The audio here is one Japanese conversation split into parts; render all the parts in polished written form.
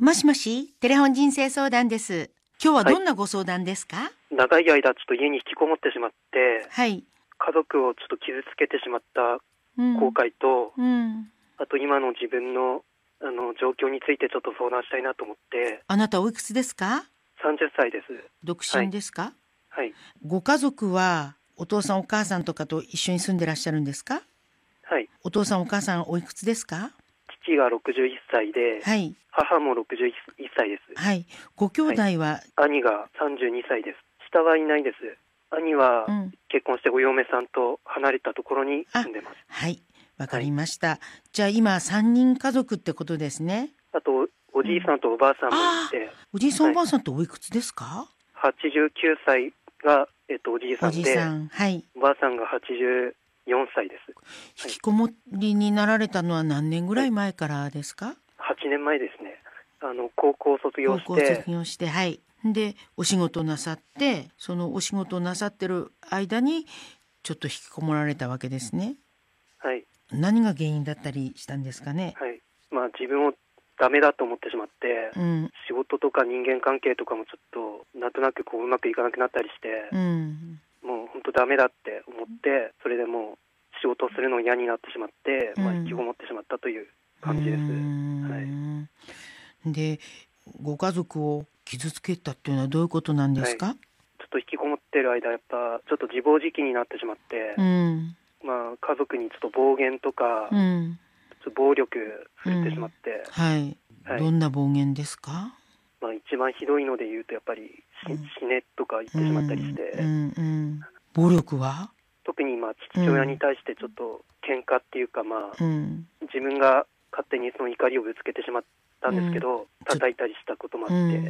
もしもし、テレフォン人生相談です。今日はどんなご相談ですか？ 長い間ちょっと家に引きこもってしまって、 はい。 家族をちょっと傷つけてしまった後悔と、あと今の自分の状況についてちょっと相談したいなと思って。 あなたおいくつですか ？30歳です。 独身ですか？ はい。 ご家族はお父さんお母さんとかと一緒に住んでらっしゃるんですか？ はい。 お父さんお母さんおいくつですか？ 父が61歳で、 はい。 母も61歳です。 はい。ご兄弟は、 兄が32歳です。下はいないです。兄は結婚してお嫁さんと離れたところに住んでます。 はい。わかりました。じゃあ今3人家族ってことですね。 あとおじいさんとおばあさんもいて。 おじいさんおばあさんっておいくつですか ？89歳が、おじいさんで、 おじさん、はい。 おばあさんが84歳です。 引きこもりになられたのは何年ぐらい前からですか ？8年前ですね。高校卒業して、 はい。で、お仕事なさって、そのお仕事なさってる間にちょっと引きこもられたわけですね。 はい。 何が原因だったりしたんですかね？ はい。自分をダメだと思ってしまって、仕事とか人間関係とかもちょっとなんとなくうまくいかなくなったりして、もう本当ダメだって思って、それでもう仕事をするの嫌になってしまって、引きこもってしまったという感じです。 で、ご家族を傷つけたっていうのはどういうことなんですか？ ちょっと引きこもってる間、やっぱちょっと自暴自棄になってしまって、家族にちょっと暴言とか、ちょっと暴力振るってしまって、 どんな暴言ですか？ 一番ひどいので言うとやっぱり死ねとか言ってしまったりして、 暴力は特に父親に対してちょっと喧嘩っていうか、自分が勝手にその怒りをぶつけてしまったんですけど、叩いたりしたこともあって、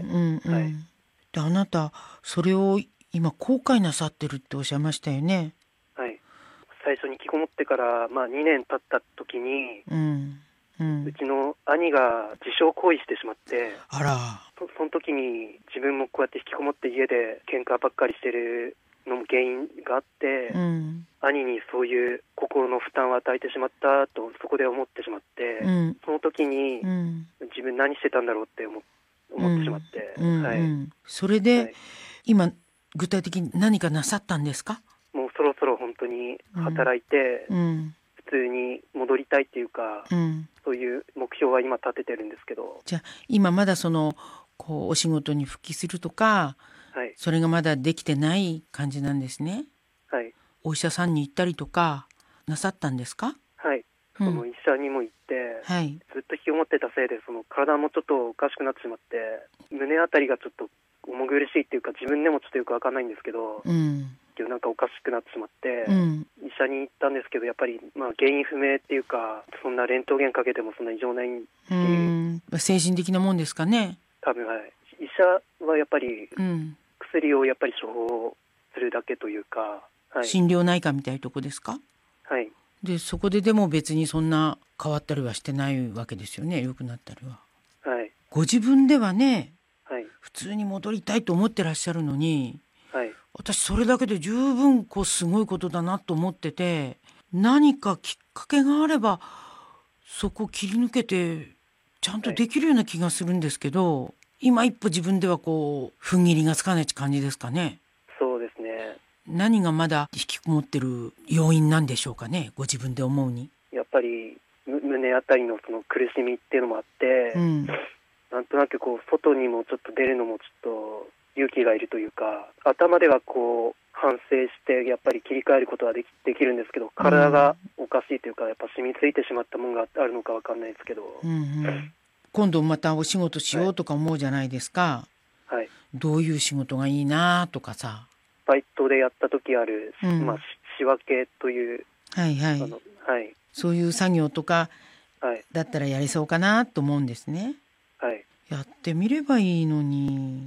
で、あなたそれを今後悔なさってるっておっしゃいましたよね。 はい。最初に引きこもってから2年経った時に、うちの兄が自傷行為してしまって、その時に自分もこうやって引きこもって家で喧嘩ばっかりしてるのも原因があって、兄にそういう心の負担を与えてしまったとそこで思ってしまって、その時に自分何してたんだろうって思ってしまって、 それで、今具体的に何かなさったんですか？ もうそろそろ本当に働いて、普通に戻りたいっていうか、そういう目標は今立ててるんですけど。 じゃあ今まだお仕事に復帰するとか、それがまだできてない感じなんですね。お医者さんに行ったりとかなさったんですか？ はい。その医者にも行って、ずっと引きこもってたせいで体もちょっとおかしくなってしまって、胸あたりがちょっと重苦しいっていうか、自分でもちょっとよくわかんないんですけど、なんかおかしくなってしまって、医者に行ったんですけど、やっぱり原因不明っていうか、そんなレントゲンかけてもそんな異常ないし、 精神的なもんですかね。 多分医者はやっぱり薬をやっぱり処方するだけというか、 心療内科みたいなとこですか？でそこででも別にそんな変わったりはしてないわけですよね。良くなったりは。ご自分ではね、普通に戻りたいと思ってらっしゃるのに、私それだけで十分すごいことだなと思ってて、何かきっかけがあればそこを切り抜けてちゃんとできるような気がするんですけど、今一歩自分では踏ん切りがつかないって感じですかね。 そうですね。 何がまだ引きこもってる要因なんでしょうかね、ご自分で思うに。 やっぱり胸あたりのその苦しみっていうのもあって、なんとなく外にもちょっと出るのもちょっと勇気がいるというか、頭では反省してやっぱり切り替えることはできるんですけど、体がおかしいというか、やっぱ染みついてしまったものがあるのかわかんないですけど、 今度またお仕事しようとか思うじゃないですか。どういう仕事がいいなとかさ。 バイトでやった時ある、仕分けという、 そういう作業とかだったらやりそうかなと思うんですね。やってみればいいのに、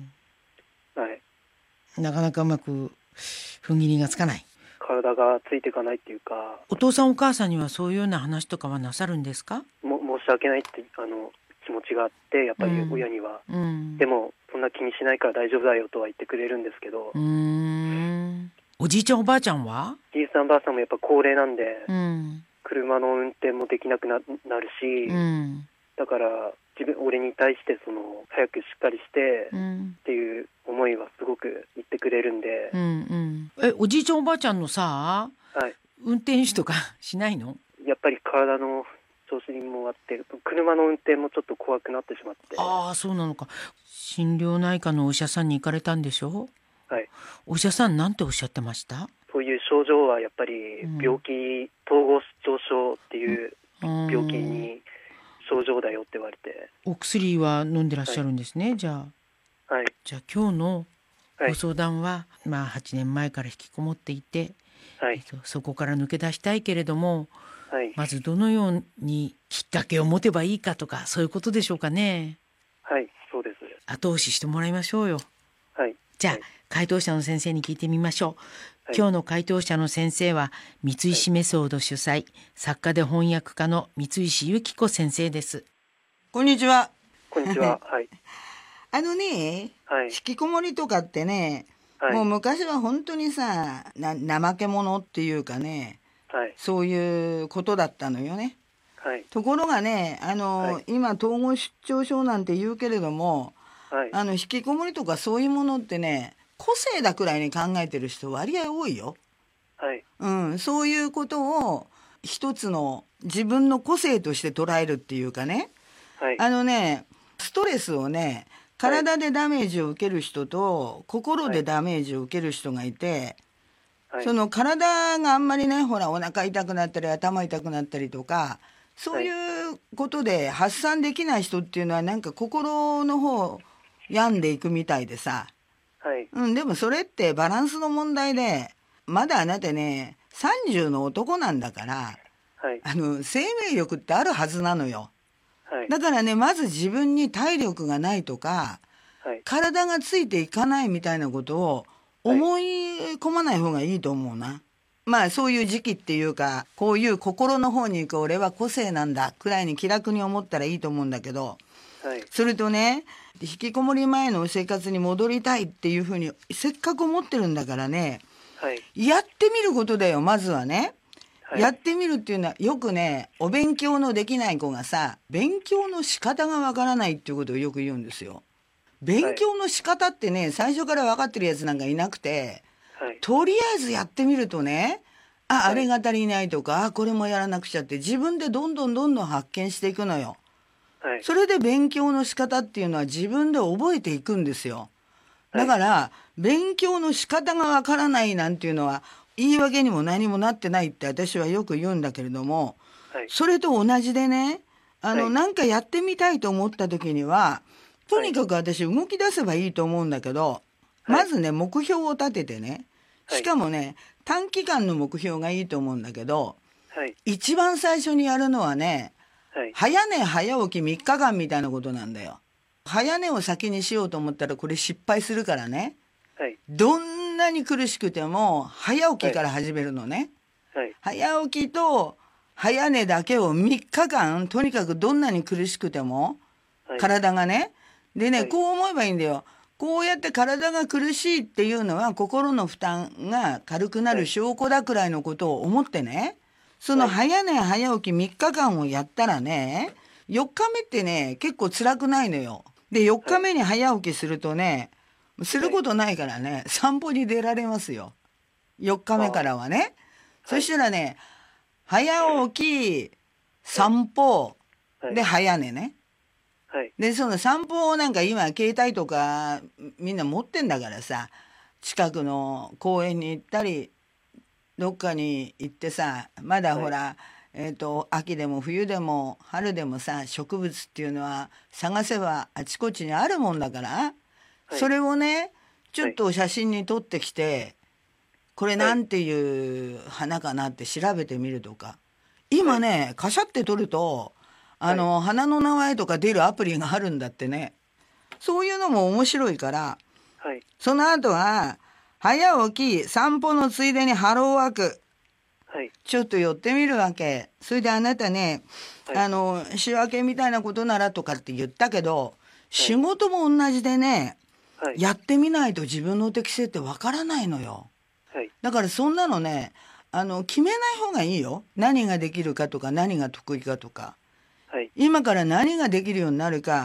なかなかうまく踏ん切りがつかない。 体がついていかないっていうか。 お父さんお母さんにはそういうような話とかはなさるんですか？ 申し訳ないって気持ちがあって、やっぱり親には、でもそんな気にしないから大丈夫だよとは言ってくれるんですけど、 おじいちゃんおばあちゃんは？ じいさんばあさんもやっぱ高齢なんで、車の運転もできなくなるし、だから俺に対して早くしっかりして、っていう思いはすごく言ってくれるんで、 おじいちゃんおばあちゃんのさ、運転手とかしないの？ やっぱり体の調子にもあって、車の運転もちょっと怖くなってしまって。 ああ、そうなのか。心療内科のお医者さんに行かれたんでしょ？ はい。 お医者さんなんておっしゃってました？ そういう症状はやっぱり病気、統合失調症っていう病気に症状だよって言われて。 お薬は飲んでらっしゃるんですね、じゃあ。 はい。 じゃあ今日のご相談は、8年前から引きこもっていて、そこから抜け出したいけれども、まずどのようにきっかけを持てばいいかとか、そういうことでしょうかね。 はい、そうです。 後押ししてもらいましょうよ。 はい。 じゃあ、回答者の先生に聞いてみましょう。今日の回答者の先生は、三石メソード主催、作家で翻訳家の三石由紀子先生です。 こんにちは。 こんにちは。はい。 引きこもりとかってね、もう昔は本当にさ、怠け者っていうかね、そういうことだったのよね。ところがね、今統合失調症なんて言うけれども、引きこもりとかそういうものってね、個性だくらいに考えてる人割合多いよ。そういうことを一つの自分の個性として捉えるっていうかね、ストレスをね、体でダメージを受ける人と心でダメージを受ける人がいて、その体があんまりね、ほらお腹痛くなったり頭痛くなったりとか、そういうことで発散できない人っていうのはなんか心の方病んでいくみたいでさ、でもそれってバランスの問題で、まだあなたね30の男なんだから、生命力ってあるはずなのよ。だからね、まず自分に体力がないとか、体がついていかないみたいなことを思い込まない方がいいと思うな。そういう時期っていうか、こういう心の方に行く俺は個性なんだくらいに気楽に思ったらいいと思うんだけど、それとね、引きこもり前の生活に戻りたいっていうふうにせっかく思ってるんだからね、やってみることだよ、まずはね。やってみるっていうのは、よくね、お勉強のできない子がさ、勉強の仕方がわからないっていうことをよく言うんですよ。勉強の仕方ってね、最初から分かってるやつなんかいなくて、とりあえずやってみるとね、あれが足りないとか、これもやらなくちゃって自分でどんどん発見していくのよ。それで勉強の仕方っていうのは自分で覚えていくんですよ。だから勉強の仕方がわからないなんていうのは言い訳にも何もなってないって私はよく言うんだけれども、それと同じでね、なんかやってみたいと思った時には、とにかく私動き出せばいいと思うんだけど、まずね、目標を立ててね、しかもね、短期間の目標がいいと思うんだけど、一番最初にやるのはね、早寝早起き3日間みたいなことなんだよ。早寝を先にしようと思ったらこれ失敗するからね、どんなに苦しくても早起きから始めるのね。早起きと早寝だけを3日間、とにかくどんなに苦しくても、体がね、でね、こう思えばいいんだよ。こうやって体が苦しいっていうのは心の負担が軽くなる証拠だくらいのことを思ってね、その早寝早起き3日間をやったらね、4日目ってね、結構辛くないのよ。で、4日目に早起きするとね、することないからね、散歩に出られますよ。4日目からはね。そしたらね、早起き、散歩、で、早寝ね。で、その散歩をなんか今、携帯とかみんな持ってんだからさ、近くの公園に行ったり、どっかに行ってさ、まだほら、秋でも冬でも春でもさ、植物っていうのは探せばあちこちにあるもんだから、それをね、ちょっと写真に撮ってきて、これなんていう花かなって調べてみるとか。今ね、カシャって撮ると、花の名前とか出るアプリがあるんだってね。そういうのも面白いから、その後は、早起き、散歩のついでにハローワーク。ちょっと寄ってみるわけ。それであなたね、仕分けみたいなことならとかって言ったけど、仕事も同じでね、やってみないと自分の適性ってわからないのよ。だからそんなのね、決めない方がいいよ。何ができるかとか何が得意かとか。今から何ができるようになるか、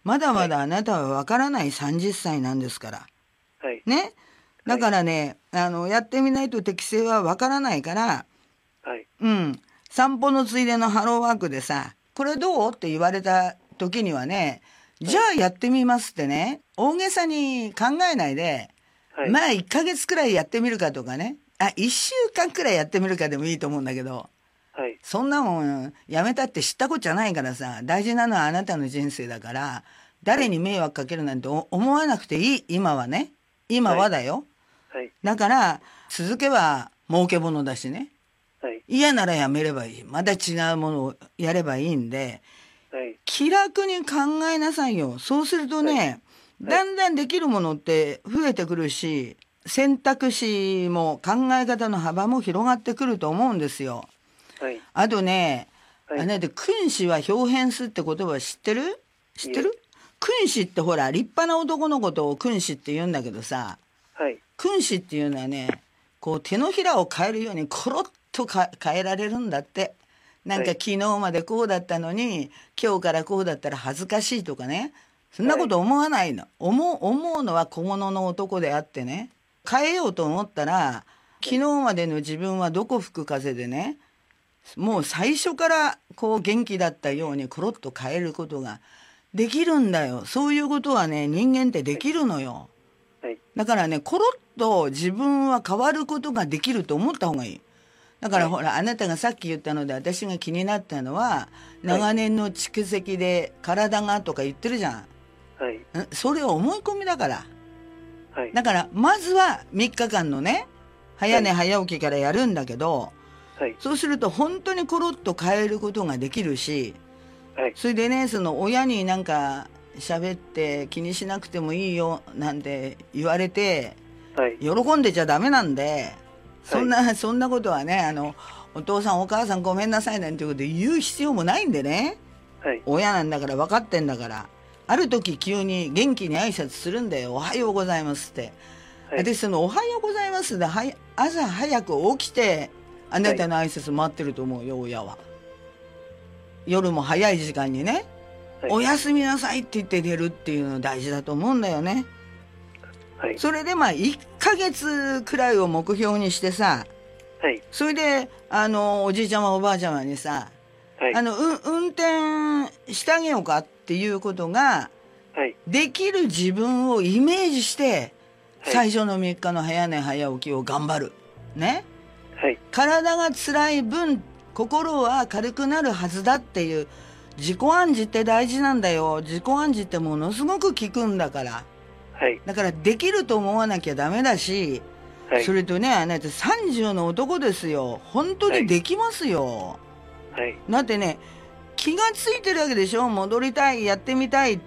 まだまだあなたはわからない30歳なんですから。はい。ね。だからね、やってみないと適性はわからないから、はい。うん。散歩のついでのハローワークでさ、これどうって言われた時にはね、じゃあやってみますってね、大げさに考えないで、はい、まあ1ヶ月くらいやってみるかとかね、1週間くらいやってみるかでもいいと思うんだけど、はい、そんなもんやめたって知ったことじゃないからさ、大事なのはあなたの人生だから、誰に迷惑かけるなんて思わなくていい、今はね。今はだよ。はい、だから、続けば儲けものだしね。はい、嫌ならやめればいい。また違うものをやればいいんで、はい、気楽に考えなさいよ。そうするとね、はいはい、だんだんできるものって増えてくるし、選択肢も考え方の幅も広がってくると思うんですよ。はい、あとね、はい、あれで君子は表変すって言葉知ってる？知ってる？君子ってほら立派な男のことを君子って言うんだけどさ、はい、君子っていうのはね、こう手のひらを変えるようにコロッと変えられるんだって。なんか昨日までこうだったのに、今日からこうだったら恥ずかしいとかね、そんなこと思わないの。思うのは小物の男であってね、変えようと思ったら、昨日までの自分はどこ吹く風でね、もう最初からこう元気だったようにコロッと変えることができるんだよ。そういうことはね、人間ってできるのよ。だからね、コロッと自分は変わることができると思った方がいい。だからほら、あなたがさっき言ったので私が気になったのは、長年の蓄積で体がとか言ってるじゃん。はい、それは思い込みだから。はい、だからまずは3日間のね、早寝早起きからやるんだけど、はい、そうすると本当にコロッと変えることができるし、はい、それでね、その親になんか喋って気にしなくてもいいよなんて言われて、はい、喜んでちゃダメなんで、そんなことはね、お父さんお母さんごめんなさいなんていうこと言う必要もないんでね、はい、親なんだから分かってんだから、ある時急に元気に挨拶するんだよ。おはようございますって、はい、私そのおはようございますで朝早く起きてあなたの挨拶待ってると思うよ、親は。夜も早い時間にね、はい、おやすみなさいって言って出るっていうの大事だと思うんだよね。はい、それでまあ1ヶ月くらいを目標にしてさ、はい、それでおじいちゃまおばあちゃまにさ、はい、運転してあげようかっていうことが、はい、できる自分をイメージして、はい、最初の3日の早寝早起きを頑張るね、はい、体が辛い分心は軽くなるはずだっていう自己暗示って大事なんだよ。自己暗示ってものすごく効くんだから。はい、だからできると思わなきゃダメだし、はい、それとね、あなた30の男ですよ。本当にできますよ。はい、だってね、気がついてるわけでしょ。戻りたい、やってみたいって。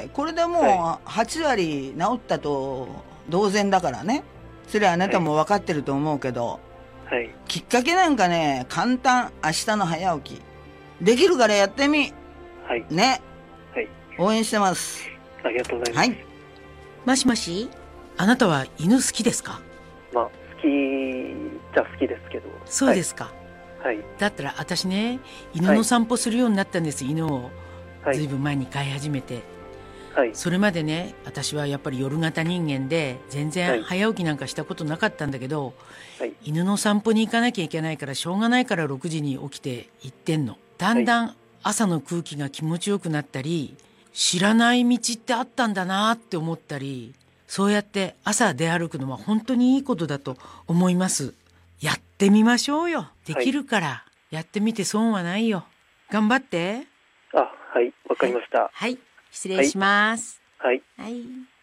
これでもう8割治ったと同然だからね。それはあなたも分かってると思うけど、はい、きっかけなんかね、簡単。明日の早起きできるからやってみ、はい、ね、はい、応援してます。 ありがとうございます。はい、 もしもし、あなたは犬好きですか？ まあ好きじゃ好きですけど。 そうですか。はい、だったら私ね、犬の散歩するようになったんです。はい、犬をずいぶん前に飼い始めて、はい、それまでね、私はやっぱり夜型人間で全然早起きなんかしたことなかったんだけど、はい、犬の散歩に行かなきゃいけないからしょうがないから6時に起きて行ってんの。だんだん朝の空気が気持ちよくなったり、知らない道ってあったんだなって思ったり、そうやって朝出歩くのは本当にいいことだと思います。やってみましょうよ。できるから、はい、やってみて損はないよ。頑張って。 はい、わかりました。 はい、失礼します。 はい。 はい。